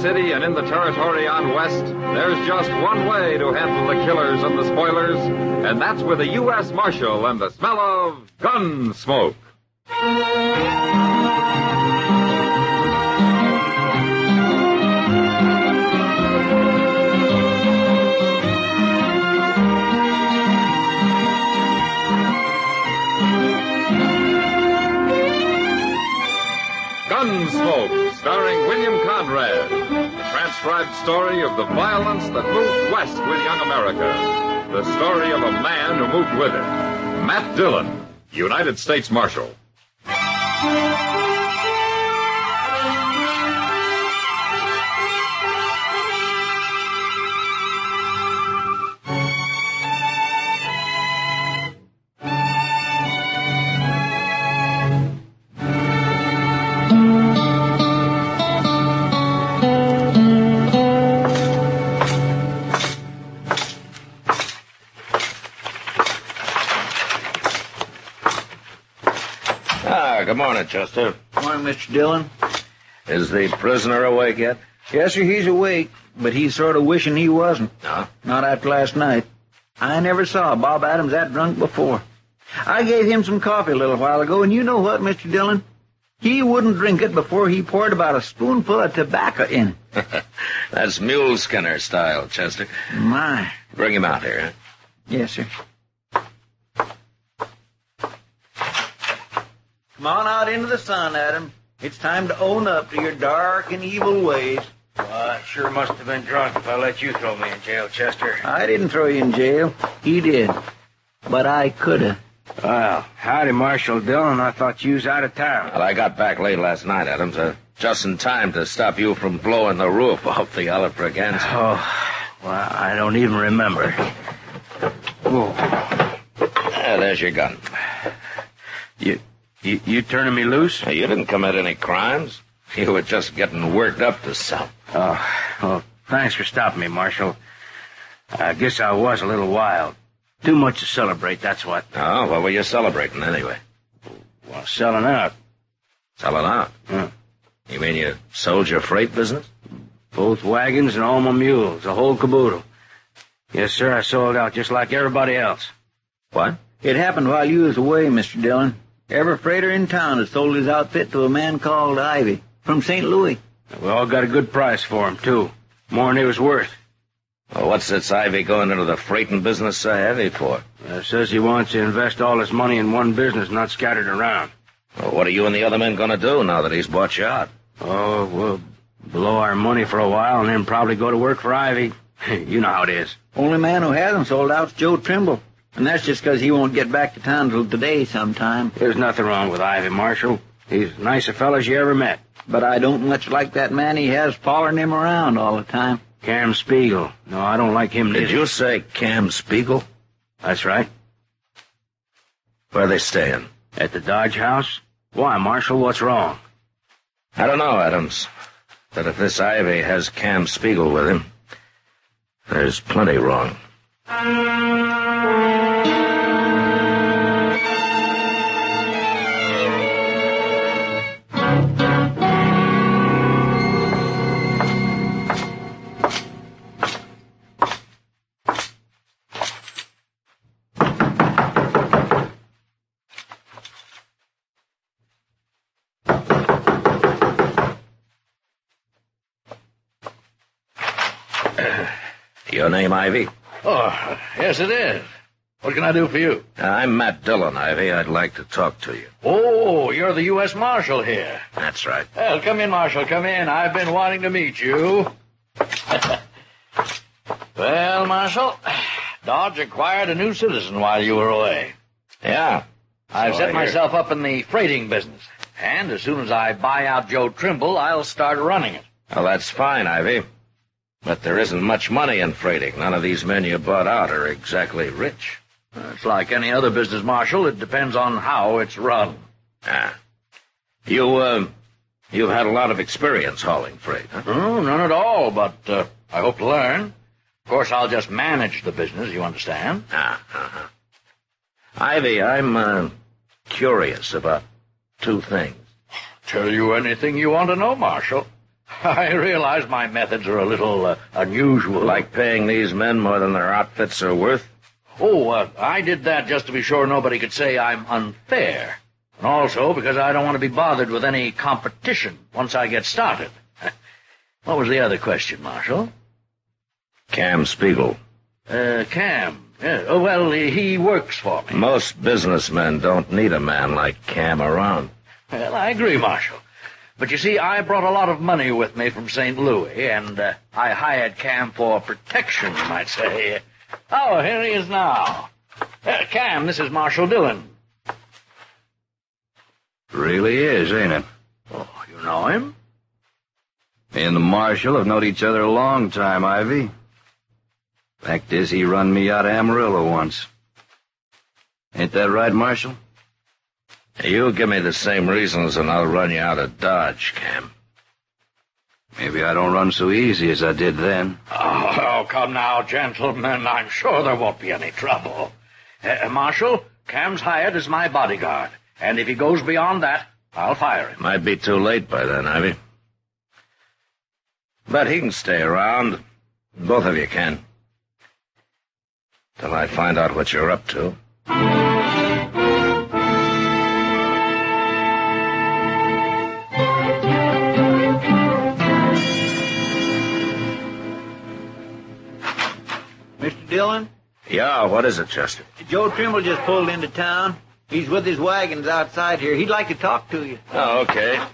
city and in the territory on west, there's just one way to handle the killers and the spoilers, and that's with a U.S. Marshal and the smell of gun smoke. Gunsmoke, starring William Conrad. The transcribed story of the violence that moved west with young America. The story of a man who moved with it. Matt Dillon, United States Marshal. Good morning, Chester. Good morning, Mr. Dillon. Is the prisoner awake yet? Yes, sir, he's awake, but he's sort of wishing he wasn't. No? Not after last night. I never saw Bob Adams that drunk before. I gave him some coffee a little while ago, and you know what, Mr. Dillon? He wouldn't drink it before he poured about a spoonful of tobacco in it. That's Mule Skinner style, Chester. My. Bring him out here, huh? Yes, sir. Come on out into the sun, Adam. It's time to own up to your dark and evil ways. Well, I sure must have been drunk if I let you throw me in jail, Chester. I didn't throw you in jail. He did. But I could have. Well, howdy, Marshal Dillon. I thought you was out of town. Well, I got back late last night, Adams. Just in time to stop you from blowing the roof off the Olive Braganza. Oh, well, I don't even remember. Oh. There's your gun. You turning me loose? Hey, you didn't commit any crimes. You were just getting worked up to something. Oh, well, thanks for stopping me, Marshal. I guess I was a little wild. Too much to celebrate, that's what. Oh, what were you celebrating anyway? Well, selling out. Selling out? You mean you sold your freight business? Both wagons and all my mules, the whole caboodle. Yes, sir, I sold out just like everybody else. What? It happened while you was away, Mr. Dillon. Every freighter in town has sold his outfit to a man called Ivy from St. Louis. We all got a good price for him, too. More than he was worth. Well, what's this Ivy going into the freighting business so heavy for? Says he wants to invest all his money in one business, not scattered around. Well, what are you and the other men going to do now that he's bought you out? Oh, we'll blow our money for a while and then probably go to work for Ivy. You know how it is. Only man who hasn't sold out's Joe Trimble. And that's just because he won't get back to town till today sometime. There's nothing wrong with Ivy, Marshal. He's the nicest fellow you ever met. But I don't much like that man he has following him around all the time. Cam Spiegel. No, I don't like him Did you say Cam Spiegel? That's right. Where are they staying? At the Dodge House? Why, Marshal, what's wrong? I don't know, Adams. But if this Ivy has Cam Spiegel with him, there's plenty wrong. Your name, Ivy? Oh, yes, it is. What can I do for you? I'm Matt Dillon, Ivy. I'd like to talk to you. Oh, you're the U.S. Marshal here. That's right. Well, come in, Marshal, come in. I've been wanting to meet you. Well, Marshal, Dodge acquired a new citizen while you were away. Yeah. I've set myself up in the freighting business. And as soon as I buy out Joe Trimble, I'll start running it. Well, that's fine, Ivy. But there isn't much money in freighting. None of these men you bought out are exactly rich. It's like any other business, Marshal. It depends on how it's run. Ah. You've had a lot of experience hauling freight, huh? Oh, none at all, but I hope to learn. Of course, I'll just manage the business, you understand? Ivy, I'm curious about two things. Tell you anything you want to know, Marshal. I realize my methods are a little unusual. Like paying these men more than their outfits are worth? I did that just to be sure nobody could say I'm unfair. And also because I don't want to be bothered with any competition once I get started. What was the other question, Marshal? Cam Spiegel. Cam. Yeah. Oh, well, he works for me. Most businessmen don't need a man like Cam around. Well, I agree, Marshal. But you see, I brought a lot of money with me from St. Louis, and I hired Cam for protection, you might say. Oh, here he is now. Cam, this is Marshal Dillon. Really is, ain't it? Oh, you know him? Me and the Marshal have known each other a long time, Ivy. Fact is, he run me out of Amarillo once. Ain't that right, Marshal? You give me the same reasons and I'll run you out of Dodge, Cam. Maybe I don't run so easy as I did then. Oh, come now, gentlemen. I'm sure there won't be any trouble. Marshal, Cam's hired as my bodyguard, and if he goes beyond that, I'll fire him. Might be too late by then, Ivy. But he can stay around. Both of you can. Till I find out what you're up to. Mr. Dillon? Yeah, what is it, Chester? Joe Trimble just pulled into town. He's with his wagons outside here. He'd like to talk to you. Oh, okay.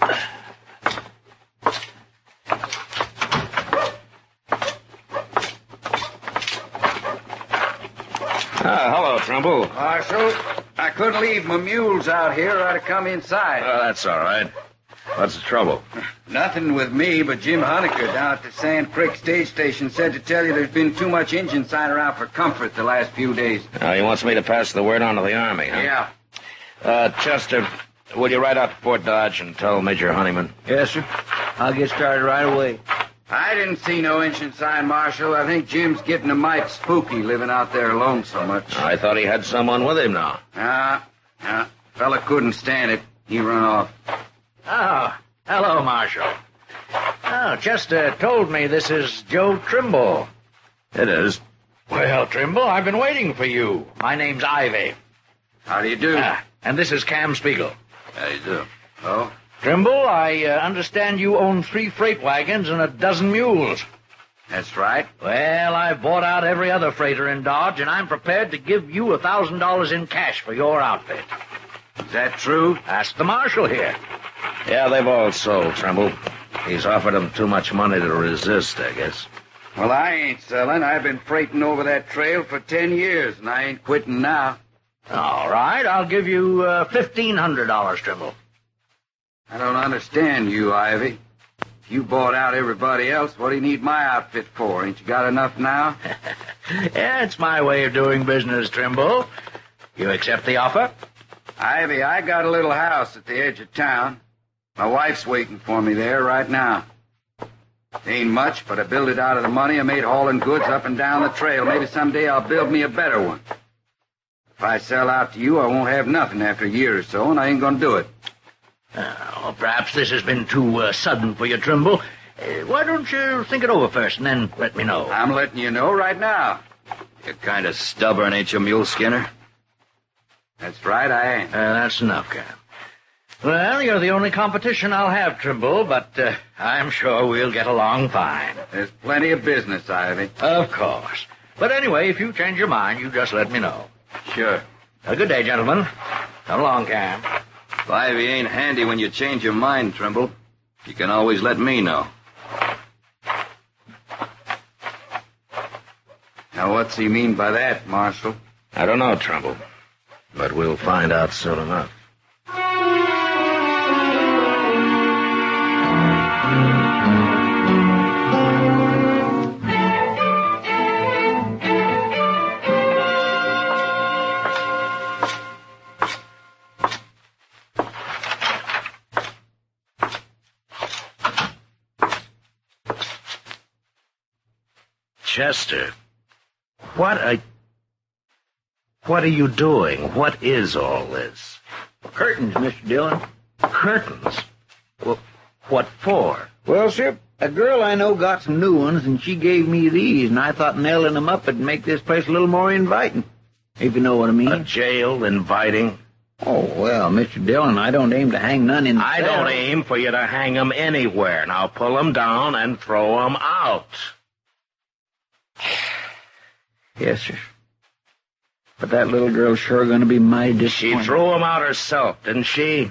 Hello, Trimble. Marshal, I couldn't leave my mules out here or I'd have come inside. Oh, that's all right. What's the trouble? Nothing with me, but Jim Honecker down at the Sand Creek stage station said to tell you there's been too much engine sign around for comfort the last few days. He wants me to pass the word on to the Army, huh? Yeah. Chester, will you ride out to Fort Dodge and tell Major Honeyman? Yes, sir. I'll get started right away. I didn't see no engine sign, Marshal. I think Jim's getting a mite spooky living out there alone so much. I thought he had someone with him now. Fella couldn't stand it. He run off. Oh, hello, Marshal. Oh, Chester told me this is Joe Trimble. It is. Well, Trimble, I've been waiting for you. My name's Ivy. How do you do? And this is Cam Spiegel. How do you do? Oh? Trimble, I understand you own 3 freight wagons and a dozen mules. That's right. Well, I've bought out every other freighter in Dodge, and I'm prepared to give you $1,000 in cash for your outfit. Is that true? Ask the Marshal here. Yeah, they've all sold, Trimble. He's offered them too much money to resist, I guess. Well, I ain't selling. I've been freighting over that trail for 10 years, and I ain't quitting now. All right, I'll give you $1,500, Trimble. I don't understand you, Ivy. If you bought out everybody else, what do you need my outfit for? Ain't you got enough now? Yeah, it's my way of doing business, Trimble. You accept the offer? Ivy, I got a little house at the edge of town. My wife's waiting for me there right now. Ain't much, but I built it out of the money I made hauling goods up and down the trail. Maybe someday I'll build me a better one. If I sell out to you, I won't have nothing after a year or so, and I ain't gonna do it. Perhaps this has been too sudden for you, Trimble. Why don't you think it over first and then let me know? I'm letting you know right now. You're kind of stubborn, ain't you, Mule Skinner? That's right, I ain't. That's enough, Cam. Well, you're the only competition I'll have, Trimble, but I'm sure we'll get along fine. There's plenty of business, Ivy. Of course. But anyway, if you change your mind, you just let me know. Sure. Good day, gentlemen. Come along, Cam. If Ivy ain't handy when you change your mind, Trimble, you can always let me know. Now, what's he mean by that, Marshal? I don't know, Trimble. But we'll find out soon enough. Chester, what are you doing? What is all this? Curtains, Mr. Dillon. Curtains? Well, what for? Well, sir, a girl I know got some new ones, and she gave me these, and I thought nailing them up would make this place a little more inviting, if you know what I mean. A jail inviting? Oh, well, Mr. Dillon, I don't aim to hang none in the I cell. don't aim for you to hang 'em anywhere. Now pull 'em down and throw 'em out. Yes, sir. But that little girl's sure going to be mighty She disappointed. threw 'em out herself, didn't she?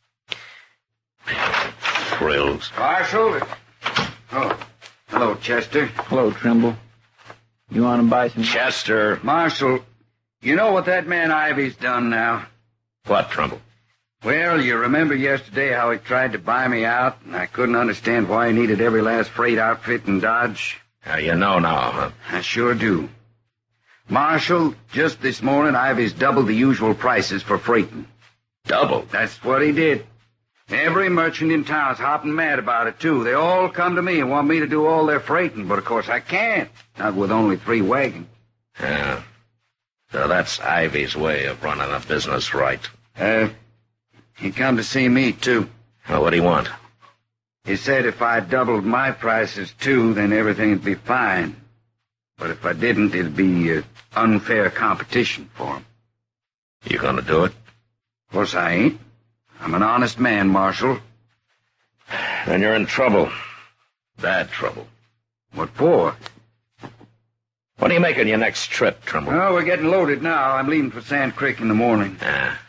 Frills. Marshal? Oh, hello, Chester. Hello, Trimble. You want to buy some... Chester. Marshal, you know what that man Ivy's done now? What, Trumbull? Well, you remember yesterday how he tried to buy me out, and I couldn't understand why he needed every last freight outfit in Dodge? You know now, huh? I sure do. Marshal, just this morning, Ivy's doubled the usual prices for freighting. Double? That's what he did. Every merchant in town's hopping mad about it, too. They all come to me and want me to do all their freighting, but of course I can't. Not with only 3 wagons. Yeah. So that's Ivy's way of running a business right. He come to see me, too. Well, what do you want? He said if I doubled my prices, too, then everything'd be fine. But if I didn't, it'd be unfair competition for him. You gonna do it? Of course I ain't. I'm an honest man, Marshal. Then you're in trouble. Bad trouble. What for? When are you making your next trip, Trimble? Oh, we're getting loaded now. I'm leaving for Sand Creek in the morning.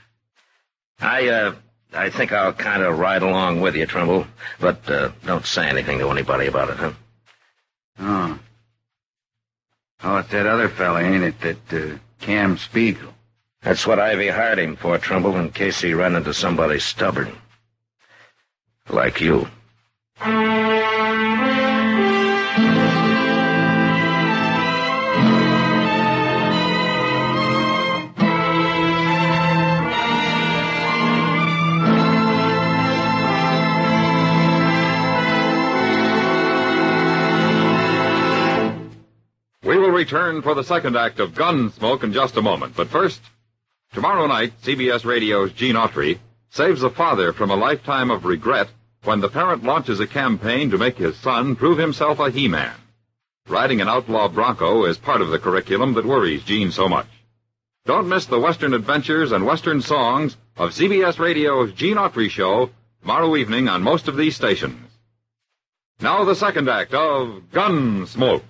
I think I'll kind of ride along with you, Trimble. But, don't say anything to anybody about it, huh? Oh. Oh, it's that other fella, ain't it? That, Cam Spiegel. That's what Ivy hired him for, Trimble, in case he ran into somebody stubborn. Like you. We will return for the second act of Gunsmoke in just a moment. But first, tomorrow night, CBS Radio's Gene Autry saves a father from a lifetime of regret when the parent launches a campaign to make his son prove himself a He-Man. Riding an outlaw bronco is part of the curriculum that worries Gene so much. Don't miss the Western adventures and Western songs of CBS Radio's Gene Autry Show tomorrow evening on most of these stations. Now the second act of Gunsmoke.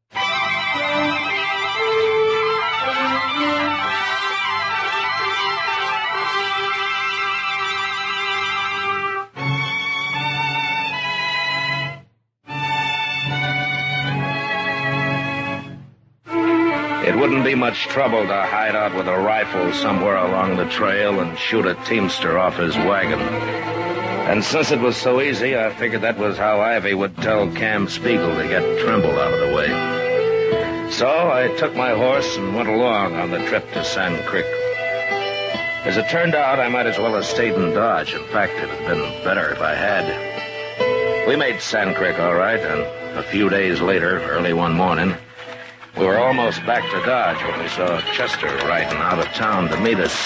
It wouldn't be much trouble to hide out with a rifle somewhere along the trail and shoot a teamster off his wagon. And since it was so easy, I figured that was how Ivy would tell Cam Spiegel to get Trimble out of the way. So I took my horse and went along on the trip to Sand Creek. As it turned out, I might as well have stayed in Dodge. In fact, it had been better if I had. We made Sand Creek all right, and a few days later, early one morning, we were almost back to Dodge when we saw Chester riding out of town to meet us.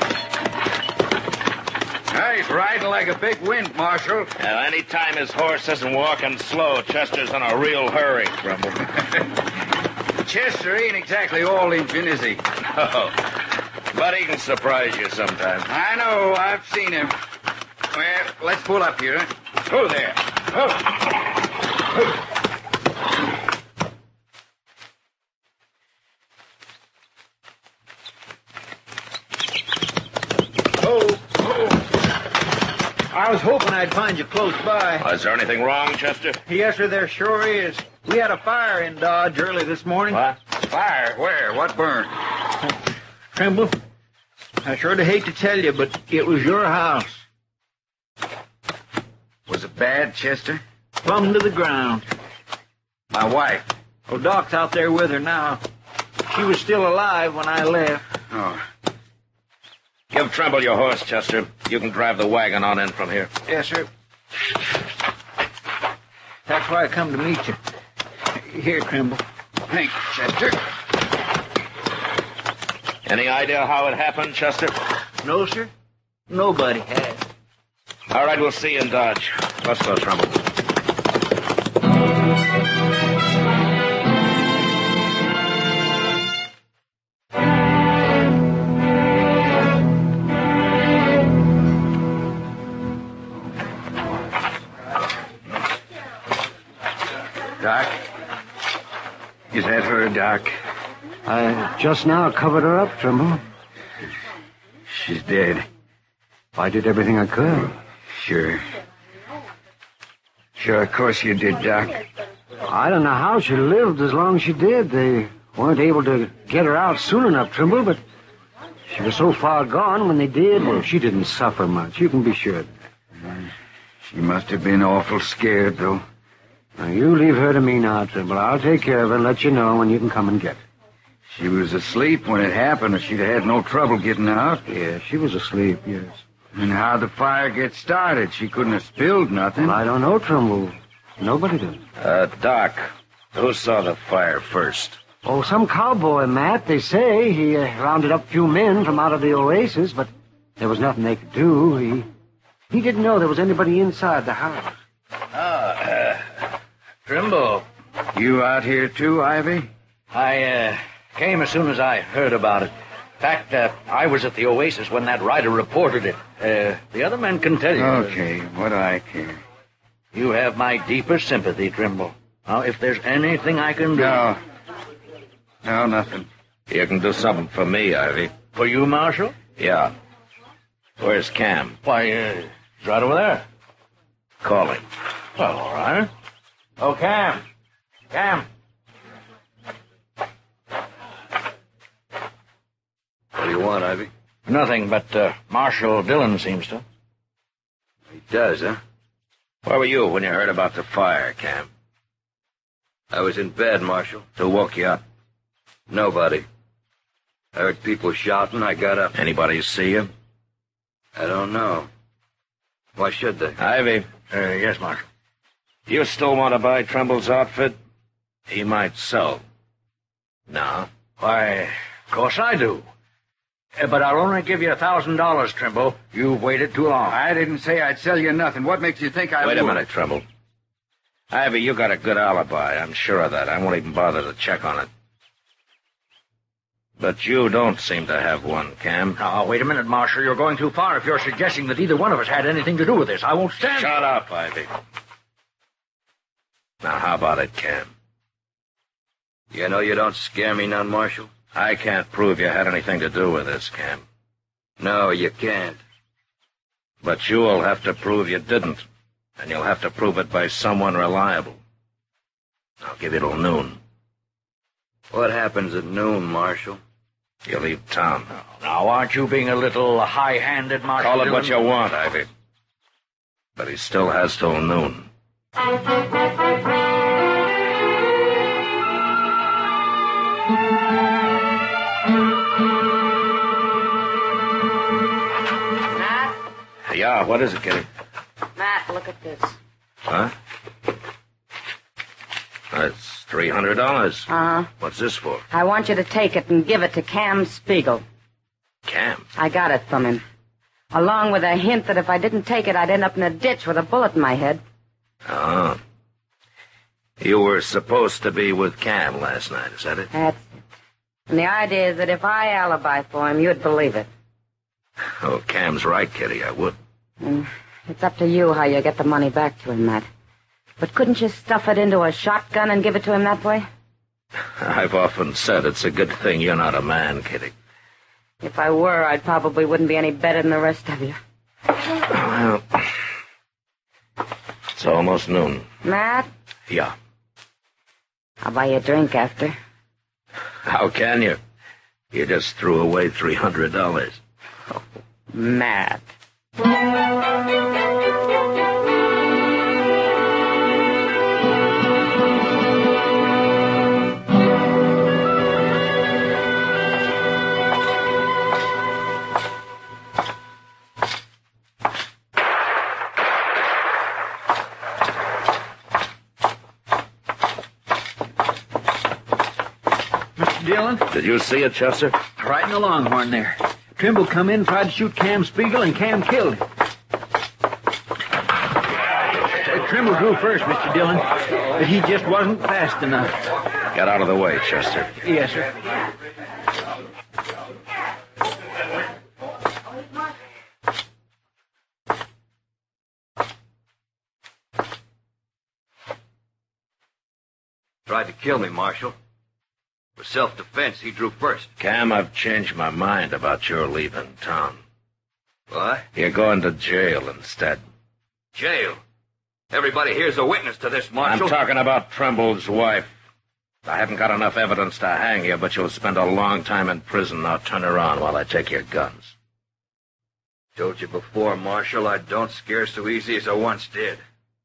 Hey, he's riding like a big wind, Marshal. Any time his horse isn't walking slow, Chester's in a real hurry, Trimble. Chester ain't exactly all Injun, is he? No, but he can surprise you sometimes. I know. I've seen him. Well, let's pull up here. Who there? Oh. I was hoping I'd find you close by. Is there anything wrong, Chester? Yes, sir, there sure is. We had a fire in Dodge early this morning. What? Fire? Where? What burned? Trimble, I sure do hate to tell you, but it was your house. Was it bad, Chester? Plumb to the ground. My wife. Oh, Doc's out there with her now. She was still alive when I left. Oh. Give Trimble your horse, Chester. You can drive the wagon on in from here. Yes, sir. That's why I come to meet you. Here, Trimble. Thank you, Chester. Any idea how it happened, Chester? No, sir. Nobody has. All right, we'll see you in Dodge. Let's go, Trimble. Doc. I just now covered her up, Trimble. She's dead. I did everything I could. Sure. Sure, of course you did, Doc. I don't know how she lived as long as she did. They weren't able to get her out soon enough, Trimble, but she was so far gone when they did. Well, she didn't suffer much. You can be sure. She must have been awful scared, though. Now, you leave her to me now, Trimble. I'll take care of her and let you know when you can come and get her. She was asleep when it happened, or she'd have had no trouble getting out. Yeah, she was asleep, yes. And how'd the fire get started? She couldn't have spilled nothing. Well, I don't know, Trimble. Nobody did. Doc, who saw the fire first? Oh, some cowboy, Matt, they say. He rounded up a few men from out of the oasis, but there was nothing they could do. He didn't know there was anybody inside the house. Trimble. You out here, too, Ivy? I came as soon as I heard about it. In fact, I was at the oasis when that rider reported it. The other men can tell you. Okay, what do I care? You have my deepest sympathy, Trimble. Now, if there's anything I can do... No, nothing. You can do something for me, Ivy. For you, Marshal? Yeah. Where's Cam? Why, he's right over there. Call him. Well, all right. Oh, Cam. Cam. What do you want, Ivy? Nothing, but Marshal Dillon seems to. He does, huh? Where were you when you heard about the fire, Cam? I was in bed, Marshal. Who woke you up? Nobody. I heard people shouting. I got up. Anybody see you? I don't know. Why should they? Ivy. Yes, Marshal. You still want to buy Trimble's outfit? He might sell. No. Why, of course I do. But I'll only give you $1,000, Trimble. You've waited too long. I didn't say I'd sell you nothing. What makes you think I would? Wait a minute, Trimble. Ivy, you got a good alibi. I'm sure of that. I won't even bother to check on it. But you don't seem to have one, Cam. Now, wait a minute, Marshal. You're going too far if you're suggesting that either one of us had anything to do with this. I won't stand... Shut up, Ivy. Now, how about it, Cam? You know you don't scare me none, Marshal. I can't prove you had anything to do with this, Cam. No, you can't. But you'll have to prove you didn't. And you'll have to prove it by someone reliable. I'll give you till noon. What happens at noon, Marshal? You leave town. Now, aren't you being a little high-handed, Marshal? Call it Dillon? what you want, Ivy. But he still has till noon. Matt? Yeah, what is it, Kitty? Matt, look at this. Huh? That's $300. Uh-huh. What's this for? I want you to take it and give it to Cam Spiegel. Cam. I got it from him. Along with a hint that if I didn't take it, I'd end up in a ditch with a bullet in my head. Oh. You were supposed to be with Cam last night, is that it? That's it. And the idea is that if I alibi for him, you'd believe it. Oh, Cam's right, Kitty, I would. And it's up to you how you get the money back to him, Matt. But couldn't you stuff it into a shotgun and give it to him that way? I've often said it's a good thing you're not a man, Kitty. If I were, I probably wouldn't be any better than the rest of you. Well, it's almost noon. Matt, Yeah. I'll buy you a drink after. How can you? You just threw away $300. Matt. Mr. Dillon, Did you see it, Chester? right in the Longhorn there. Trimble come in, tried to shoot Cam Spiegel, and Cam killed him. Trimble drew first, Mr. Dillon, but he just wasn't fast enough. Get out of the way, Chester. Yes, sir. Tried to kill me, Marshal. For self-defense, he drew first. Cam, I've changed my mind about your leaving town. What? You're going to jail instead. Jail? Everybody here's a witness to this, Marshal. I'm talking about Trimble's wife. I haven't got enough evidence to hang you, but you'll spend a long time in prison. Now turn around while I take your guns. Told you before, Marshal, I don't scare so easy as I once did.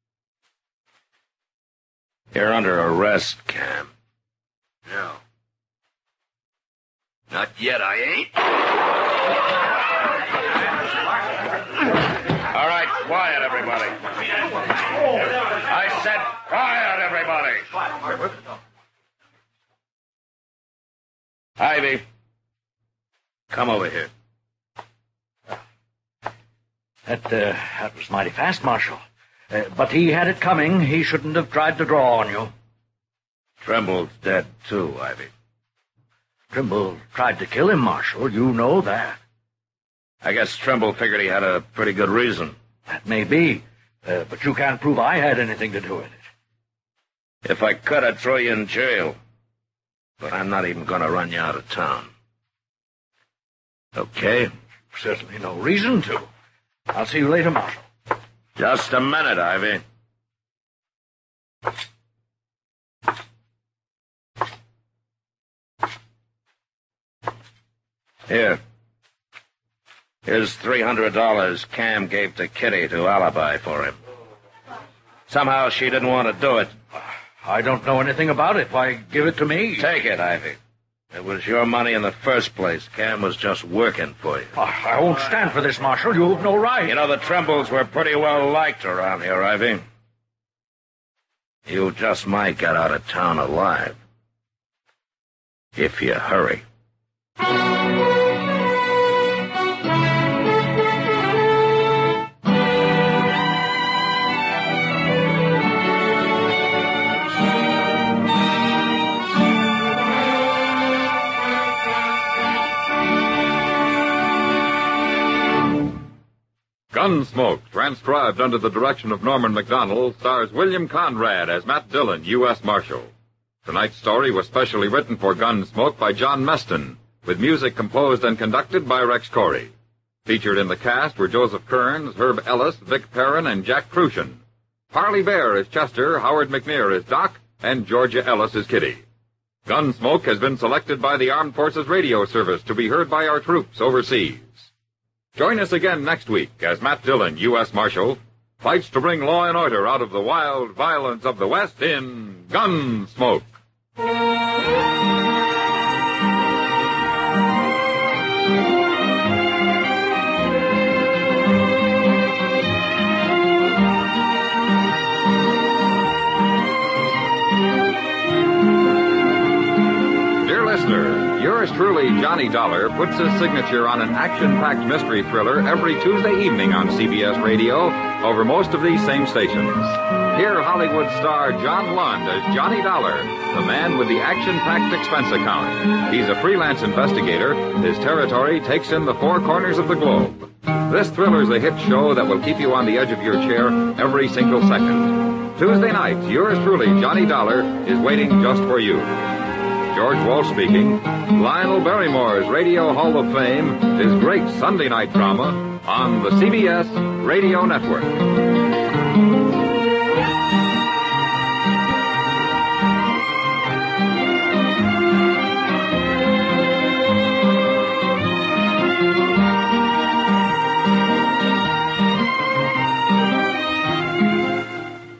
You're under arrest, Cam. No. Not yet, I ain't. All right, quiet, everybody. I said quiet, everybody. Ivy, come over here. That was mighty fast, Marshal. But he had it coming. He shouldn't have tried to draw on you. Trimble's dead, too, Ivy. Trimble tried to kill him, Marshal. You know that. I guess Trimble figured he had a pretty good reason. That may be. But you can't prove I had anything to do with it. If I could, I'd throw you in jail. But I'm not even going to run you out of town. Okay? Certainly no reason to. I'll see you later, Marshal. Just a minute, Ivy. Here. Here's $300 Cam gave to Kitty to alibi for him. Somehow she didn't want to do it. I don't know anything about it. Why, give it to me. Take it, Ivy. It was your money in the first place. Cam was just working for you. I won't stand for this, Marshal. You have no right. You know, the Trimbles were pretty well liked around here, Ivy. You just might get out of town alive. If you hurry. Gunsmoke, transcribed under the direction of Norman Macdonald, stars William Conrad as Matt Dillon, U.S. Marshal. Tonight's story was specially written for Gunsmoke by John Meston, with music composed and conducted by Rex Corey. Featured in the cast were Joseph Kearns, Herb Ellis, Vic Perrin, and Jack Crucian. Parley Bear is Chester, Howard McNear is Doc, and Georgia Ellis is Kitty. Gunsmoke has been selected by the Armed Forces Radio Service to be heard by our troops overseas. Join us again next week as Matt Dillon, U.S. Marshal, fights to bring law and order out of the wild violence of the West in Gunsmoke. Dear listener, yours truly, Johnny Dollar, puts his signature on an action-packed mystery thriller every Tuesday evening on CBS Radio over most of these same stations. Hear Hollywood star John Lund as Johnny Dollar, the man with the action-packed expense account. He's a freelance investigator. His territory takes in the four corners of the globe. This thriller's a hit show that will keep you on the edge of your chair every single second. Tuesday night, yours truly, Johnny Dollar, is waiting just for you. George Walsh speaking. Lionel Barrymore's Radio Hall of Fame, his great Sunday night drama on the CBS Radio Network.